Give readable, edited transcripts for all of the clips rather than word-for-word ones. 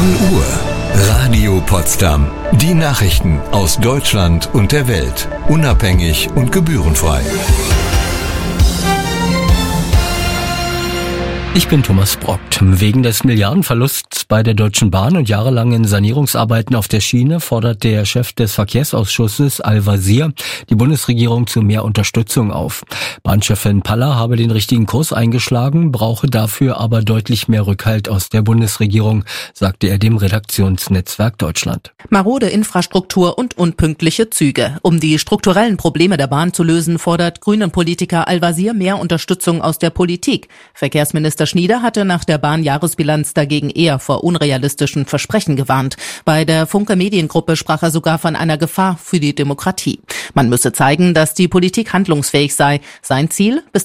0 Uhr. Radio Potsdam. Die Nachrichten aus Deutschland und der Welt. Unabhängig und gebührenfrei. Ich bin Thomas Brockt. Wegen des Milliardenverlusts bei der Deutschen Bahn und jahrelangen Sanierungsarbeiten auf der Schiene fordert der Chef des Verkehrsausschusses Al-Wazir die Bundesregierung zu mehr Unterstützung auf. Bahnchefin Paller habe den richtigen Kurs eingeschlagen, brauche dafür aber deutlich mehr Rückhalt aus der Bundesregierung, sagte er dem Redaktionsnetzwerk Deutschland. Marode Infrastruktur und unpünktliche Züge. Um die strukturellen Probleme der Bahn zu lösen, fordert Grünen-Politiker Al-Wazir mehr Unterstützung aus der Politik. Verkehrsminister Schnieder hatte nach der Bahn-Jahresbilanz dagegen eher vor unrealistischen Versprechen gewarnt. Bei der Funke Mediengruppe sprach er sogar von einer Gefahr für die Demokratie. Man müsse zeigen, dass die Politik handlungsfähig sei. Sein Ziel: bis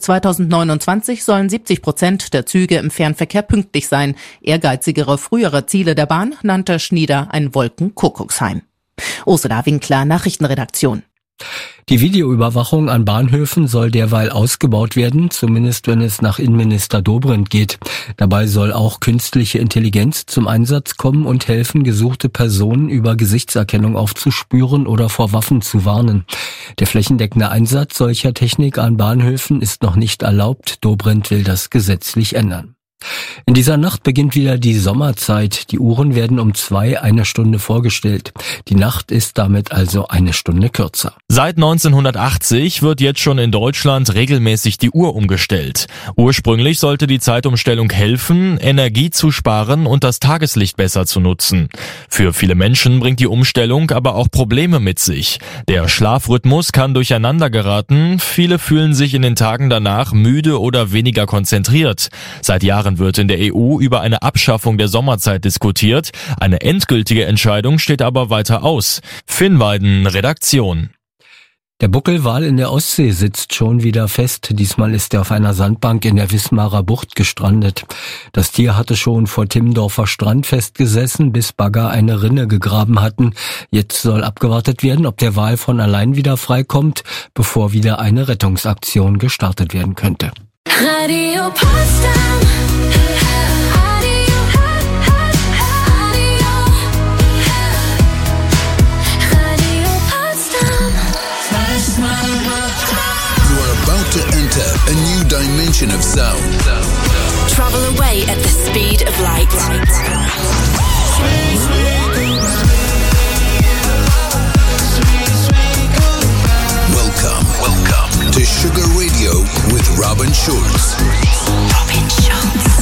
2029 sollen 70% der Züge im Fernverkehr pünktlich sein. Ehrgeizigere frühere Ziele der Bahn nannte Schnieder ein Wolkenkuckucksheim. Ursula Winkler, Nachrichtenredaktion. Die Videoüberwachung an Bahnhöfen soll derweil ausgebaut werden, zumindest wenn es nach Innenminister Dobrindt geht. Dabei soll auch künstliche Intelligenz zum Einsatz kommen und helfen, gesuchte Personen über Gesichtserkennung aufzuspüren oder vor Waffen zu warnen. Der flächendeckende Einsatz solcher Technik an Bahnhöfen ist noch nicht erlaubt. Dobrindt will das gesetzlich ändern. In dieser Nacht beginnt wieder die Sommerzeit. Die Uhren werden um 2 eine Stunde vorgestellt. Die Nacht ist damit also eine Stunde kürzer. Seit 1980 wird jetzt schon in Deutschland regelmäßig die Uhr umgestellt. Ursprünglich sollte die Zeitumstellung helfen, Energie zu sparen und das Tageslicht besser zu nutzen. Für viele Menschen bringt die Umstellung aber auch Probleme mit sich. Der Schlafrhythmus kann durcheinander geraten. Viele fühlen sich in den Tagen danach müde oder weniger konzentriert. Seit Jahren wird in der EU über eine Abschaffung der Sommerzeit diskutiert. Eine endgültige Entscheidung steht aber weiter aus. Finn Weiden, Redaktion. Der Buckelwal in der Ostsee sitzt schon wieder fest. Diesmal ist er auf einer Sandbank in der Wismarer Bucht gestrandet. Das Tier hatte schon vor Timmendorfer Strand festgesessen, bis Bagger eine Rinne gegraben hatten. Jetzt soll abgewartet werden, ob der Wal von allein wieder freikommt, bevor wieder eine Rettungsaktion gestartet werden könnte. Radio Potsdam. You are about to enter a new dimension of sound. Travel away at the speed of light. Welcome to Sugar Radio with Robin Schulz. Robin Schulz.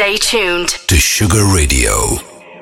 Stay tuned to Sugar Radio.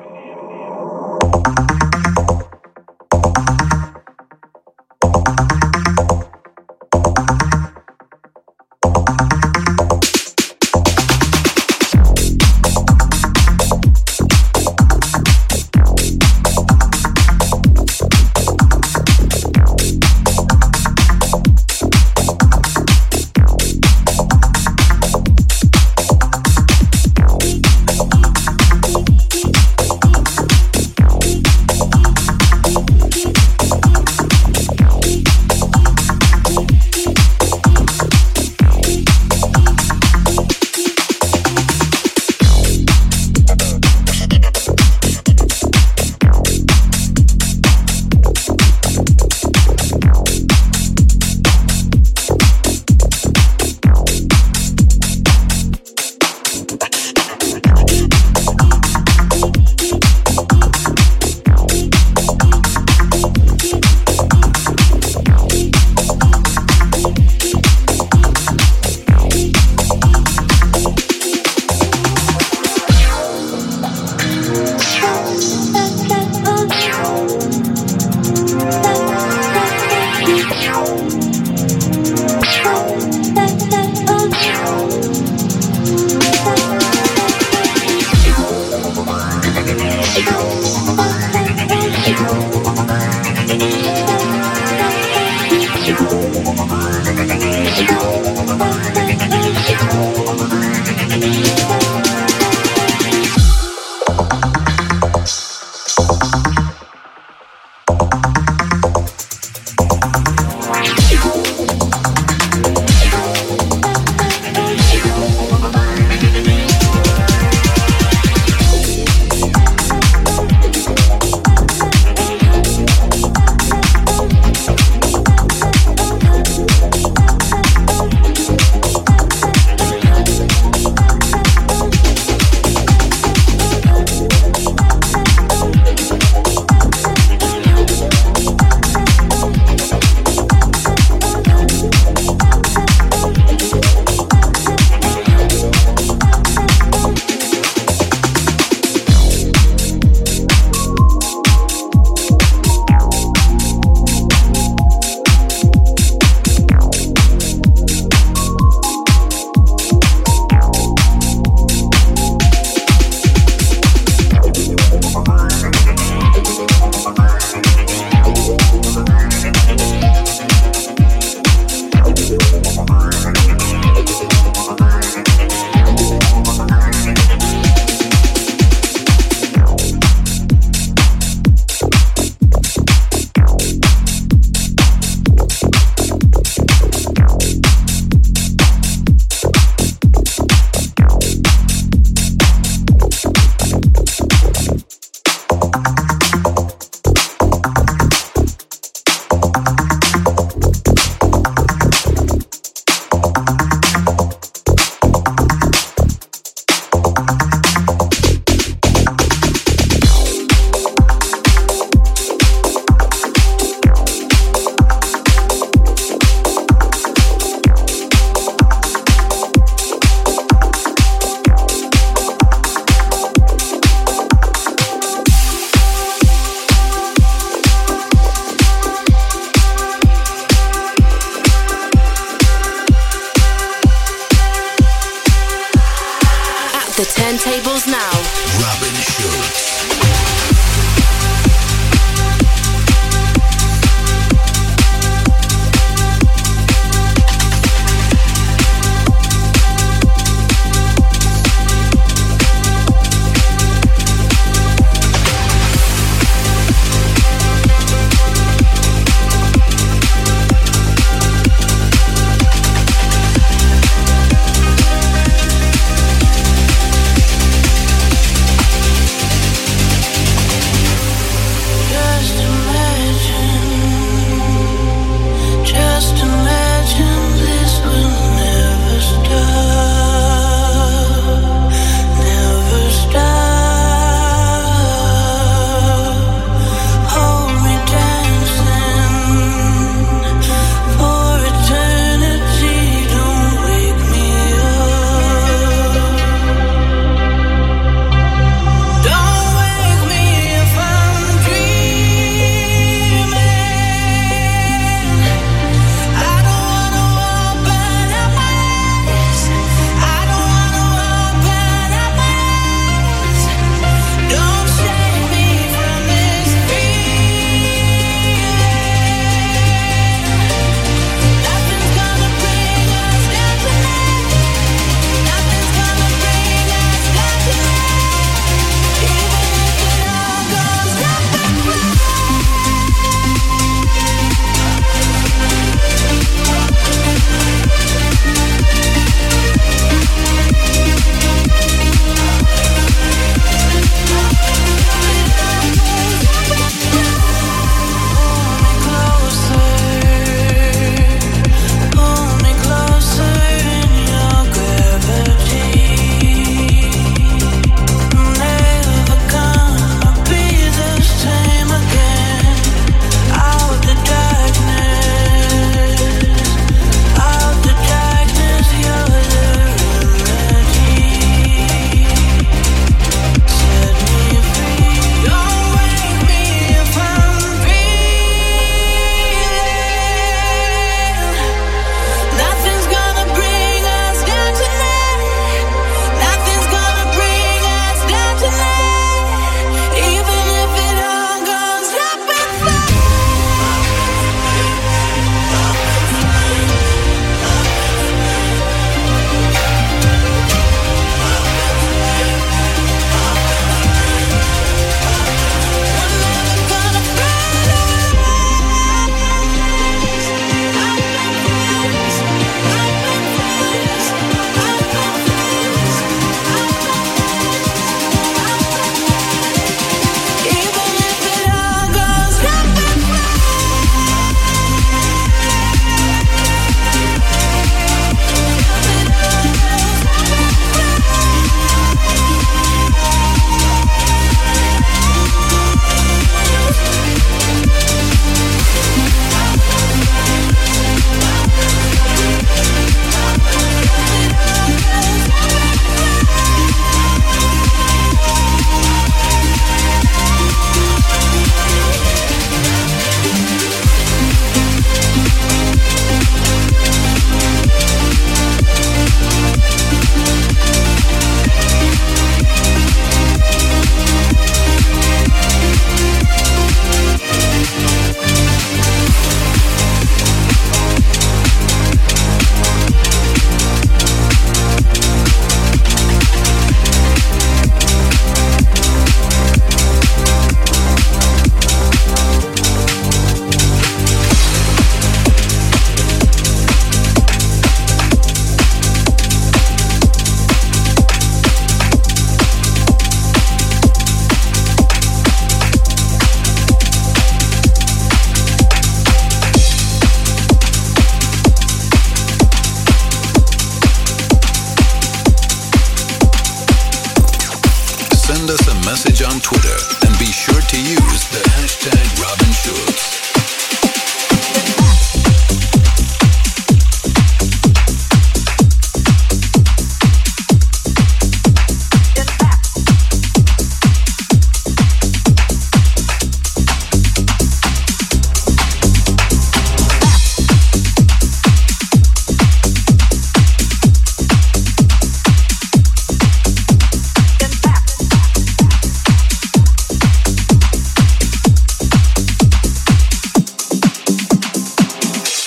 The turntables now. Robin Schulz.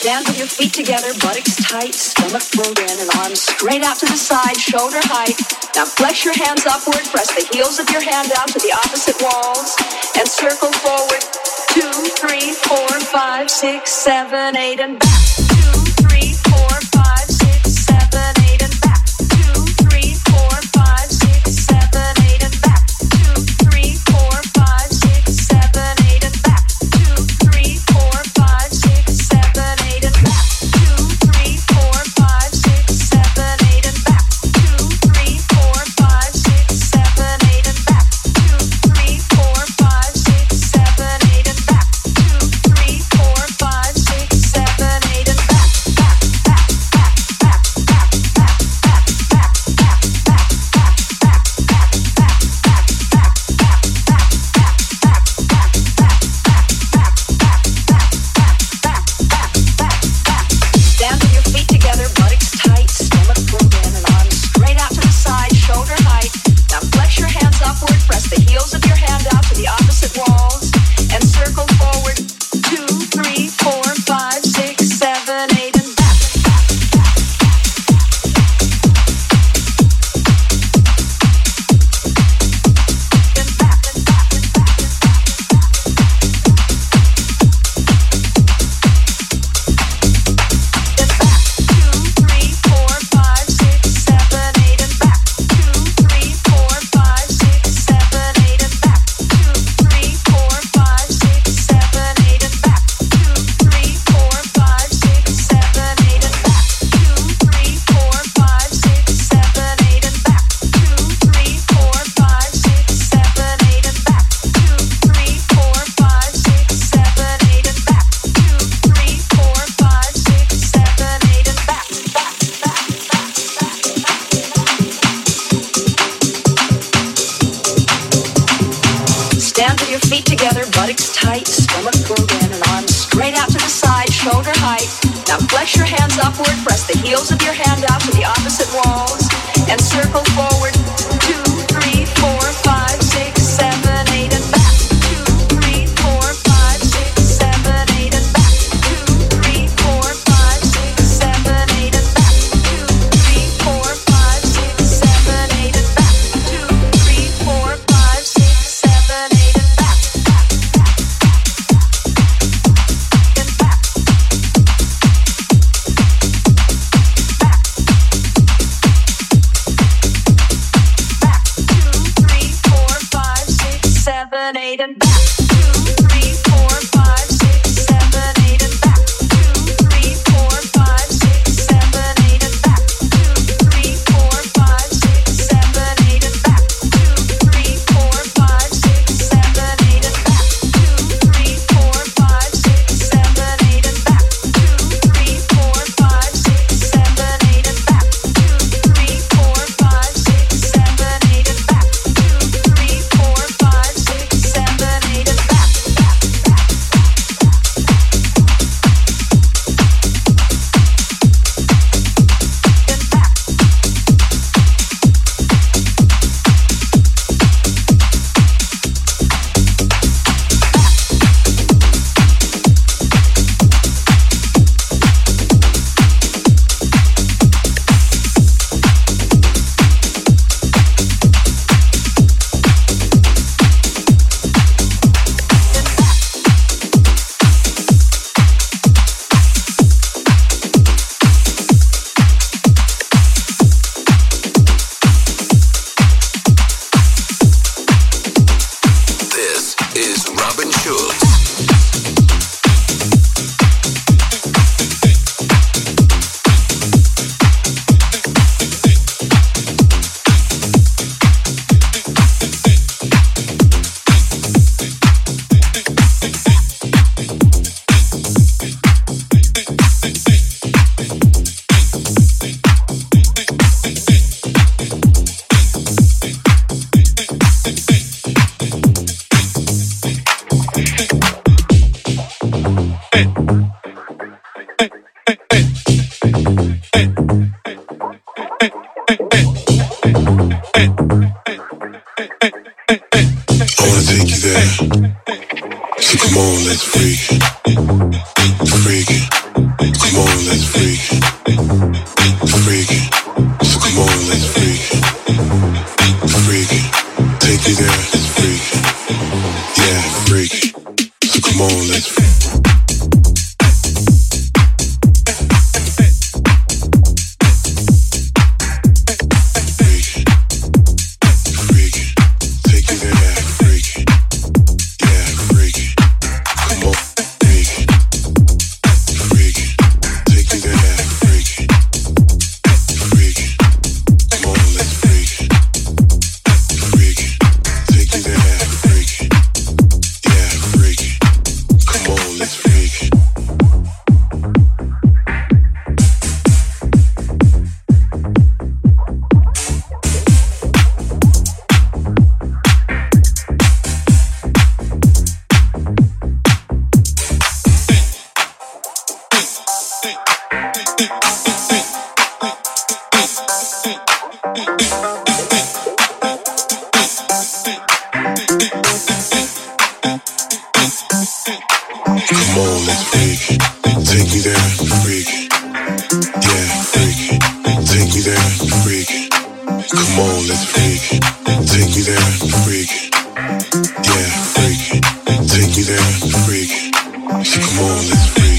Stand with your feet together, buttocks tight, stomach pulled in and arms straight out to the side, shoulder height. Now flex your hands upward, press the heels of your hand out to the opposite walls, and circle forward. 2, 3, 4, 5, 6, 7, 8, and back. 2, 3, 4, 5, 6, 7, 8, and back. 2, 3, 4, 5, 6, 7, 8, and back. 2, 3, 4, 5, 6, 7, 8, and back. 2, 3, 4, 5, 6, 7, 8, and back. 2, 3, 4, 5, 6, 7, 8, and back. 2, 3, 4, 5, 6, 7, 8, and back. 2, 3, 4, 5, 6, 7, 8, and back. 2, 3, 4, 5, 6, 7, 8, and back. Stand with your feet together, buttocks tight, stomach pulled in and arms straight out to the side, shoulder height. Now flex your hands upward, press the heels of your hand out to the opposite walls, and circle forward. 2, 3, 4, 5, 6, 7, 8, and back. Stand with your feet together, buttocks tight, stomach pulled in and arms straight out to the side, shoulder height. Now flex your hands upward, press the heels of your hand out to the opposite walls, and circle forward. 2, 3, 4, 5, 6, 7, 8, and back. 2, 3, 4, 5, 6, 7, 8, and back. 2, 3, 4, 5, 6, 7, 8, and back. 2, 3, 4, 5, 6, 7, 8, and back. 2, 3, 4, 5, 6, 7, 8, and back. Back. let's freak. Take me there, freak. Yeah, freak. Take me there, freak. Come on, let's freak. Take me there, freak. Yeah, freak. Take me there, freak. Come on, let's freak.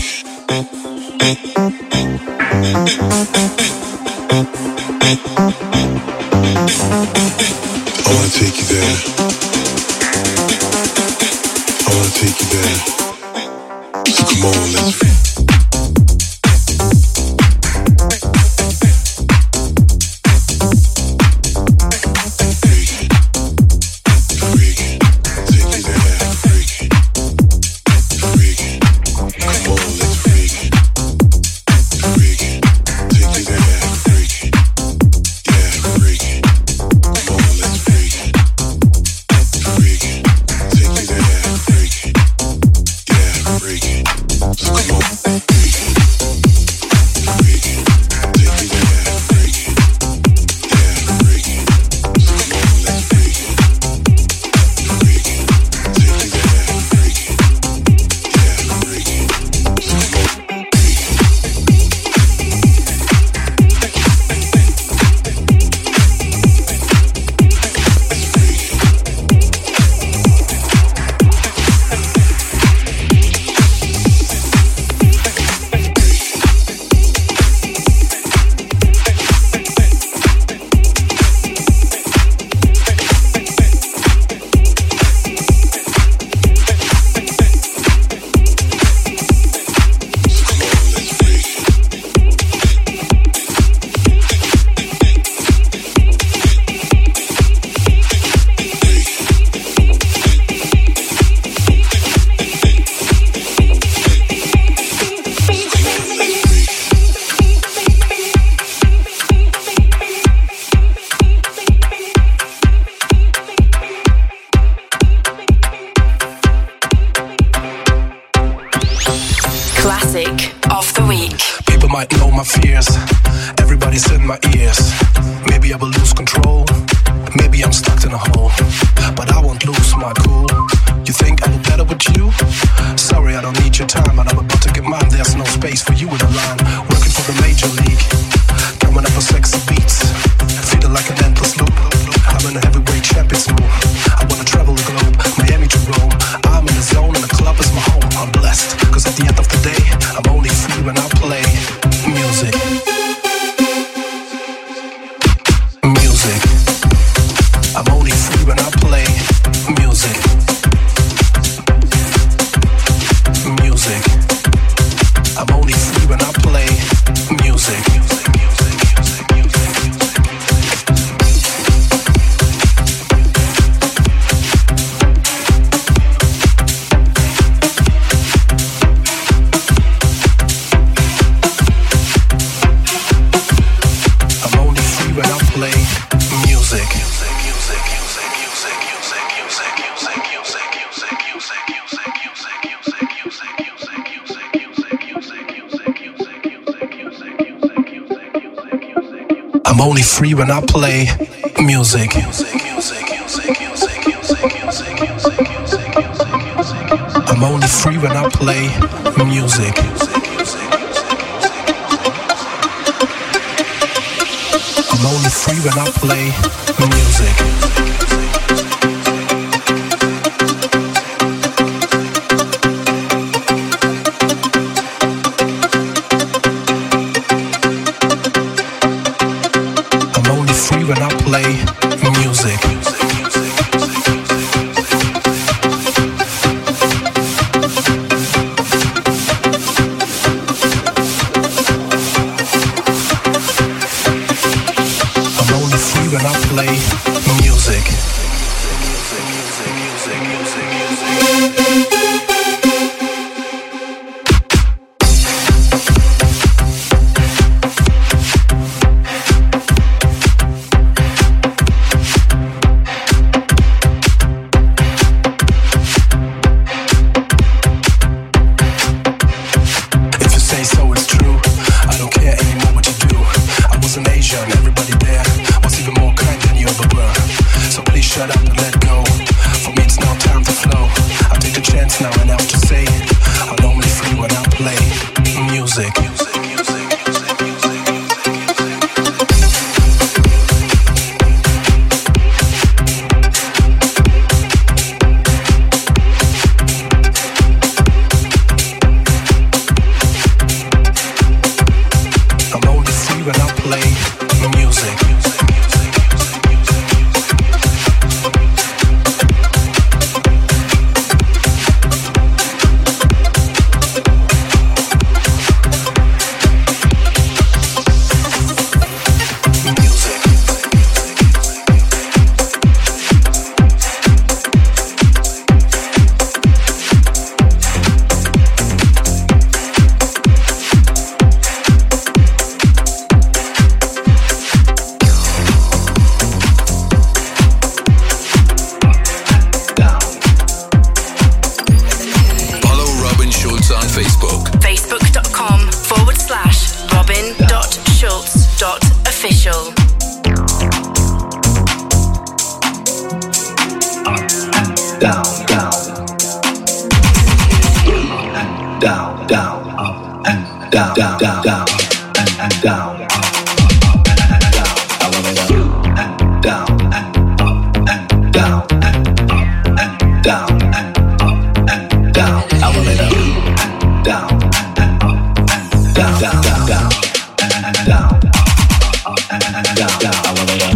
I wanna take you there. I wanna take you there. So come on, let's freak. I'm only free when I play music. I'm only free when I play music. I'm only free when I play music. When I play music. I'm only free when I play music. play music. Facebook.com/Robin.Schulz.official. Down, down, down, down, and down, down, down, down, and down, elevator, and down, and down, and down, and down, elevator, and down, and down, down, down, down, and down, down, elevator.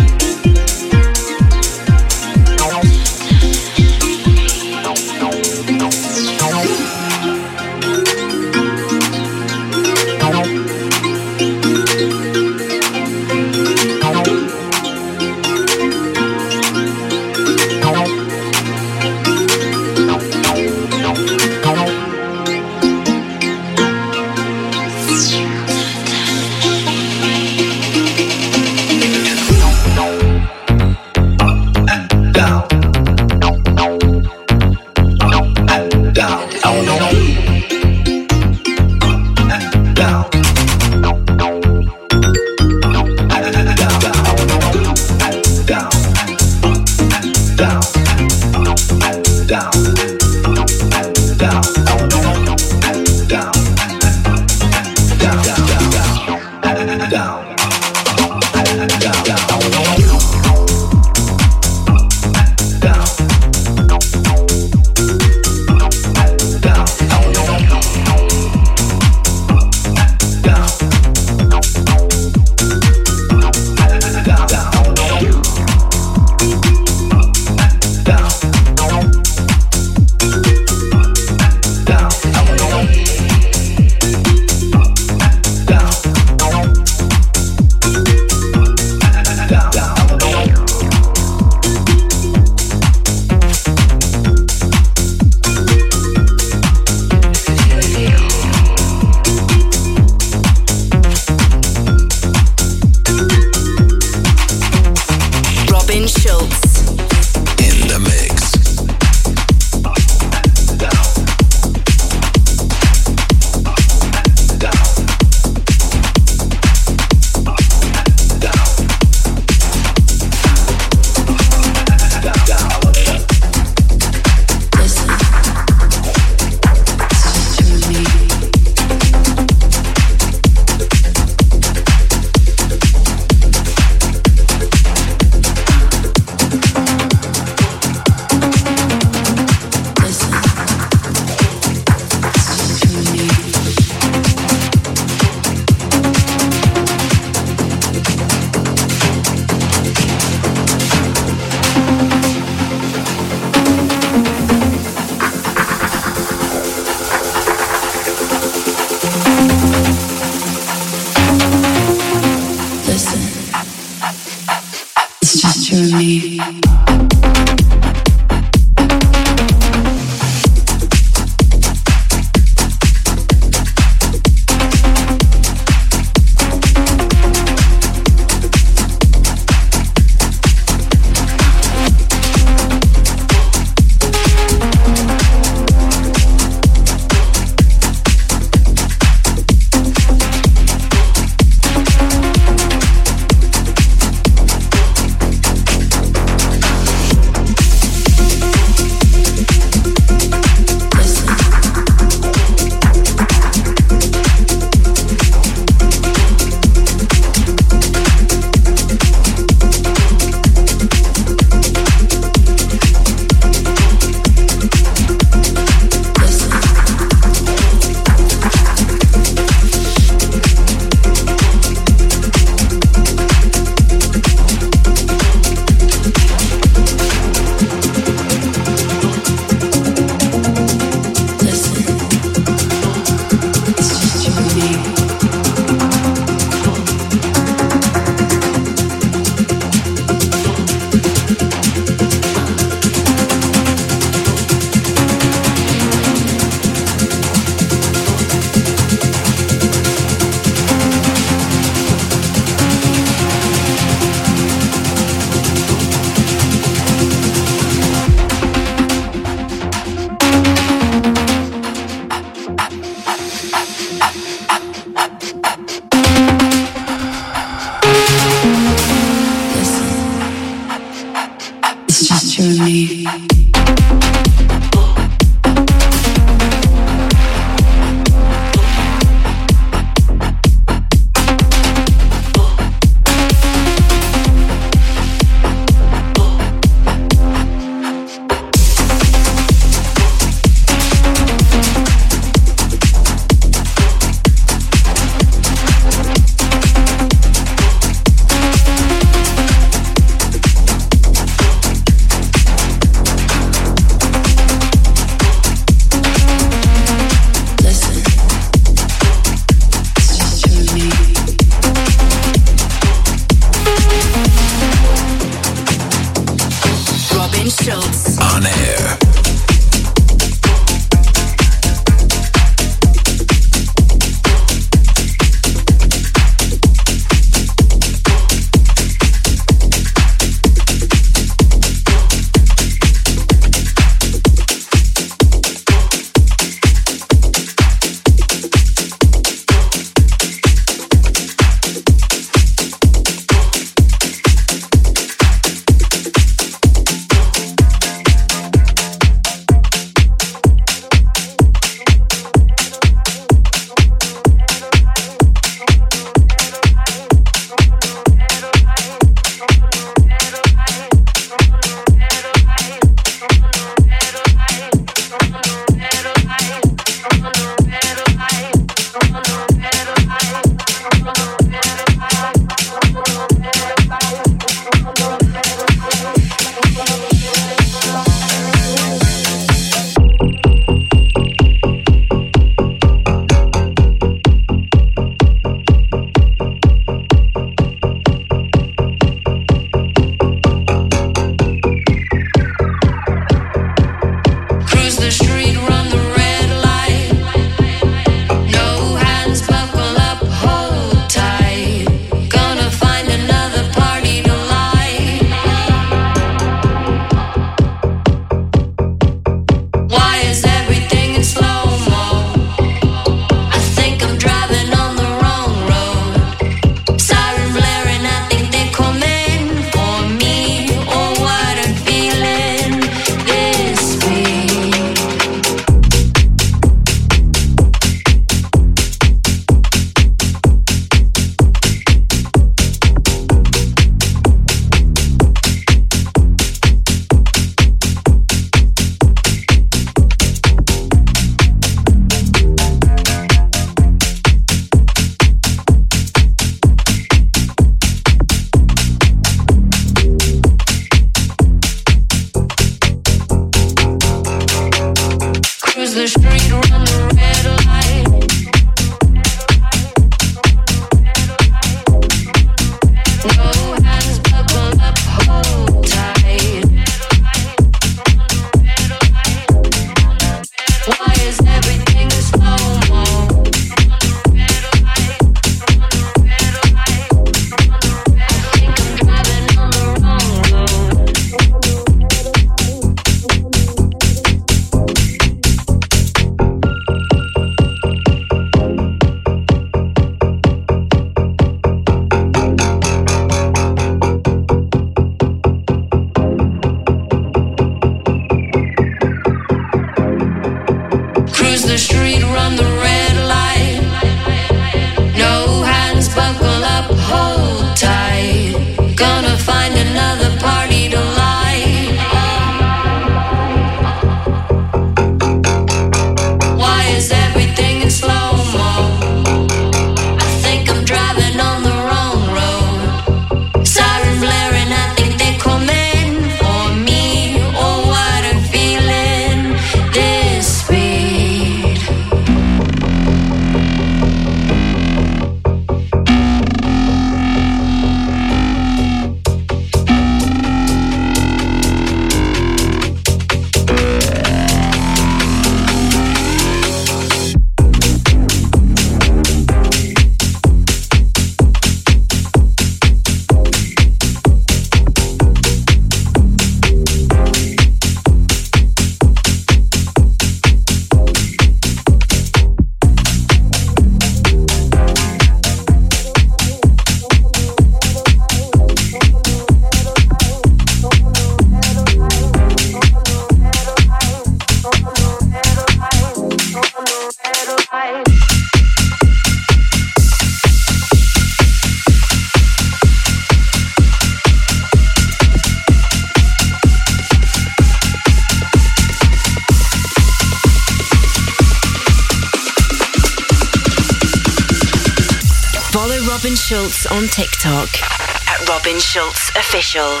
Robin Schulz on TikTok at Robin Schulz Official.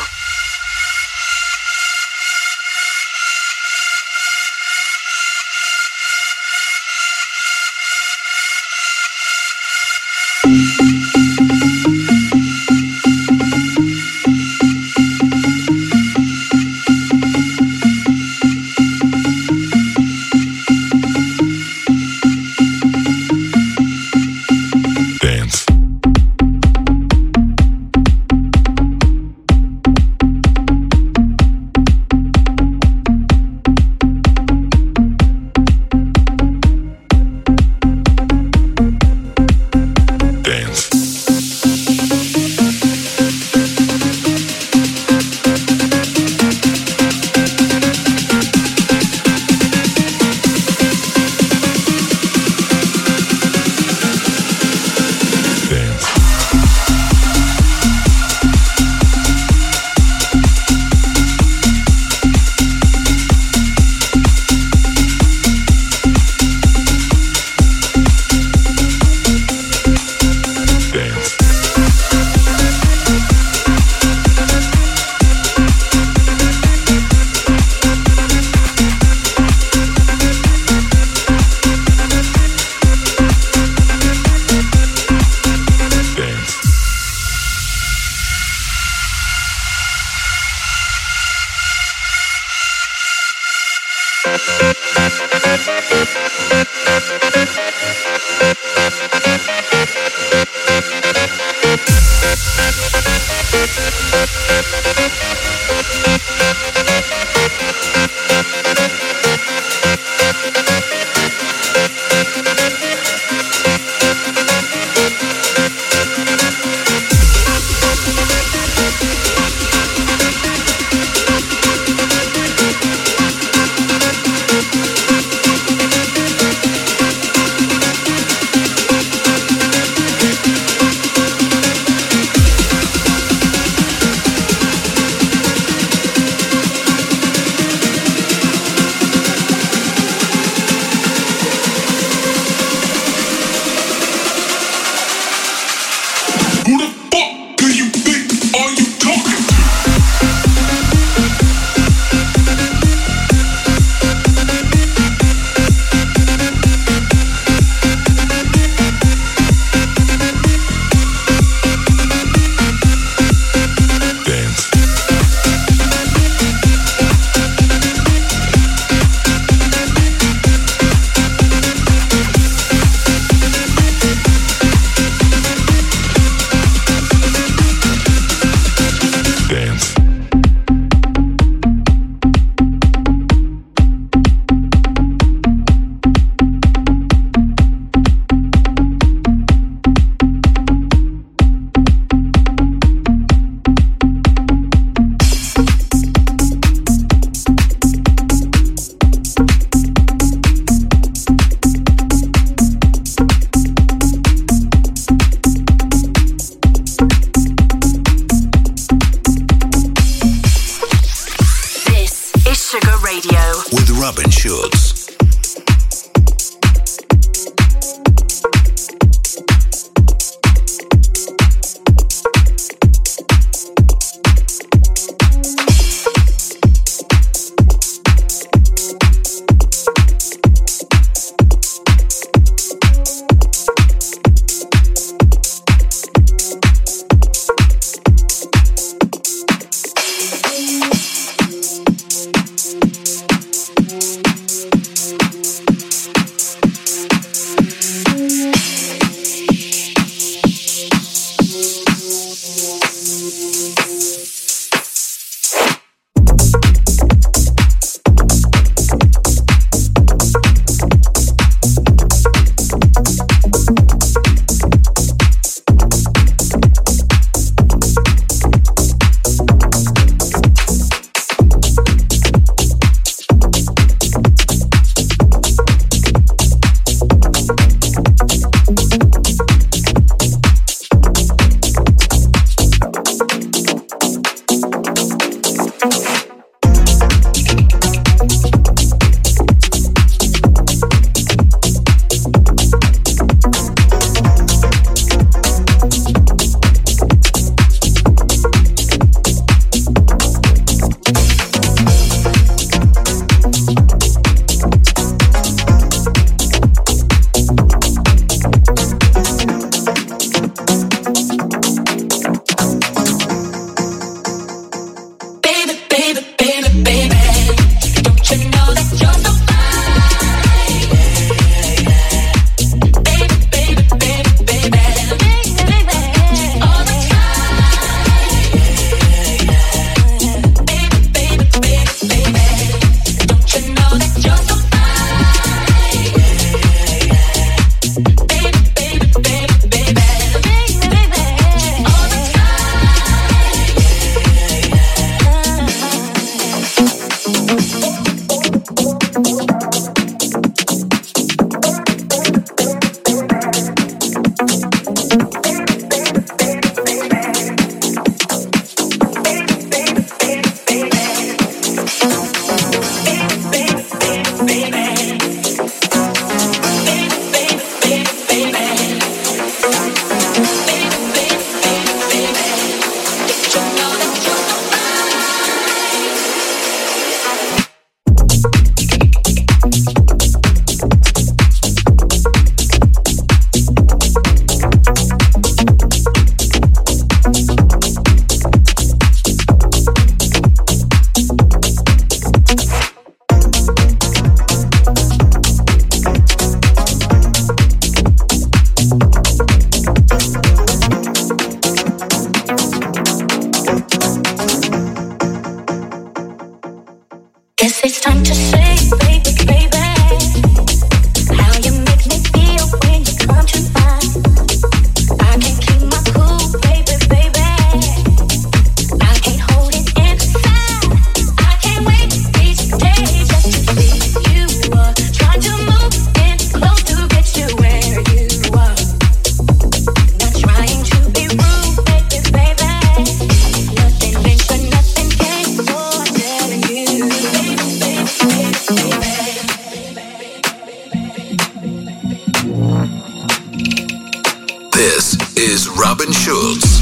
is Robin Schulz.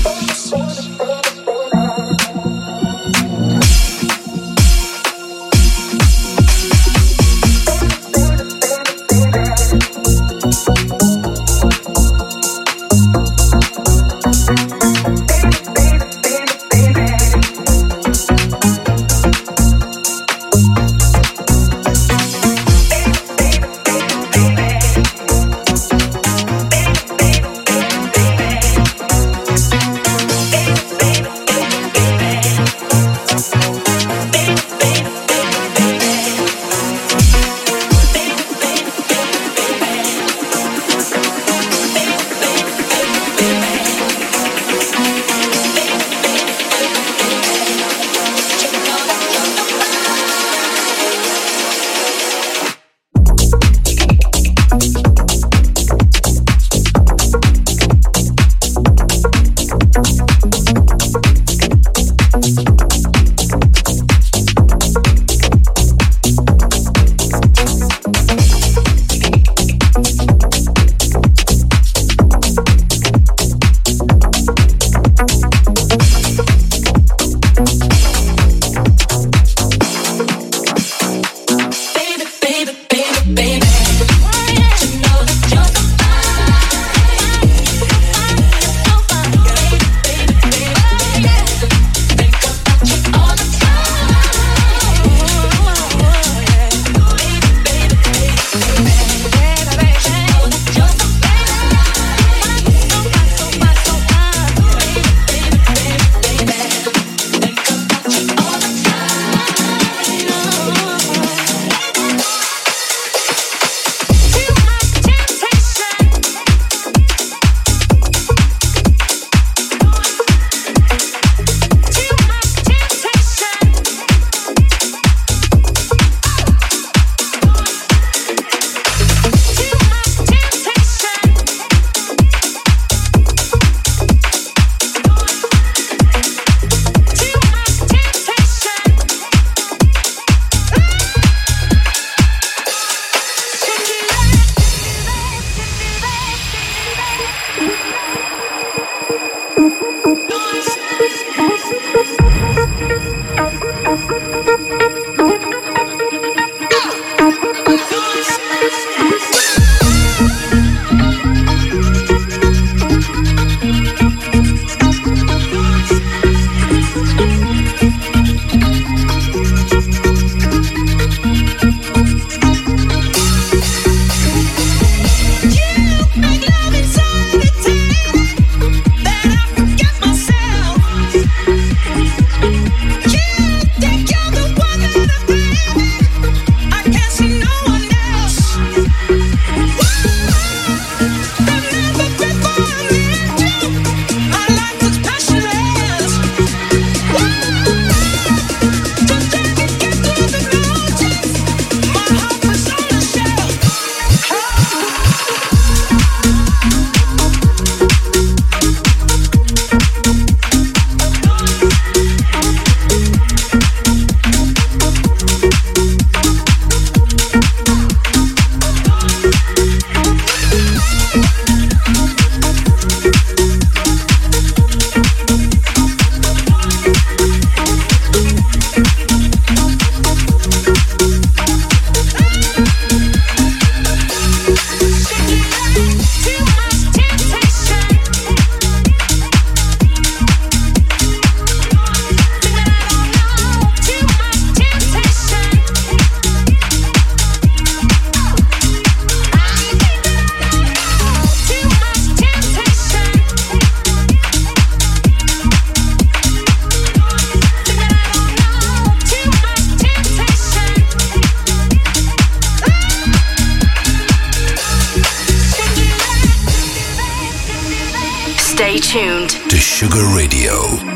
Stay tuned to Sugar Radio.